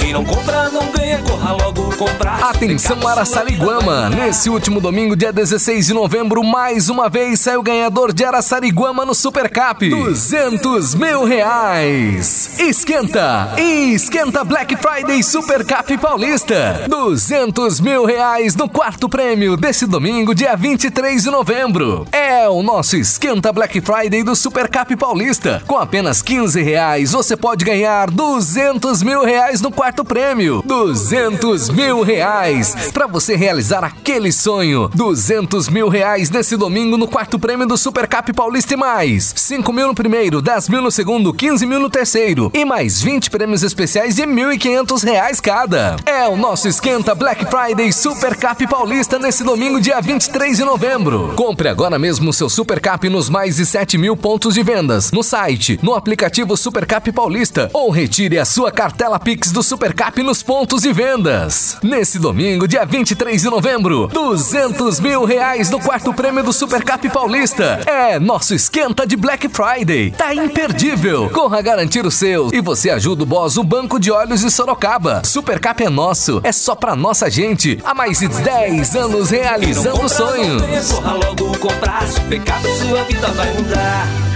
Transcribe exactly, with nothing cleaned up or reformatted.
Quem não compra não ganha, corra logo comprar. Atenção Araçariguama, nesse último domingo, dia dezesseis de novembro, mais uma vez saiu o ganhador de Araçariguama no Supercap. duzentos mil reais. Esquenta, esquenta Black Friday Supercap Paulista. duzentos mil reais no quarto prêmio desse domingo, dia vinte e três de novembro. É o nosso Esquenta Black Friday do Supercap Paulista. Com apenas quinze reais você pode ganhar duzentos mil reais no quarto prêmio. duzentos mil reais para você realizar aquele sonho. duzentos mil reais nesse domingo no quarto prêmio do Supercap Paulista e mais cinco mil no primeiro, dez mil no segundo, quinze mil no terceiro e mais vinte prêmios especiais de mil e quinhentos reais cada. É o nosso Esquenta Black Friday Supercap Paulista nesse domingo, dia vinte e três de novembro. Compre agora mesmo o seu Supercap nos mais de sete mil pontos de vendas, no site, no aplicativo Supercap Paulista, ou retire a sua cartela Pix do Supercap nos pontos de vendas. Nesse domingo, dia vinte e três de novembro, duzentos mil reais no quarto prêmio do Supercap Paulista. É nosso esquenta de Black Friday. Tá imperdível. Corra garantir o seu e você ajuda o Boss, o Banco de Óleos de Sorocaba. Supercap é nosso, é só pra nossa gente. Há mais de dez anos realizando o sonho. Corra logo comprar, Supercap, sua vida vai mudar.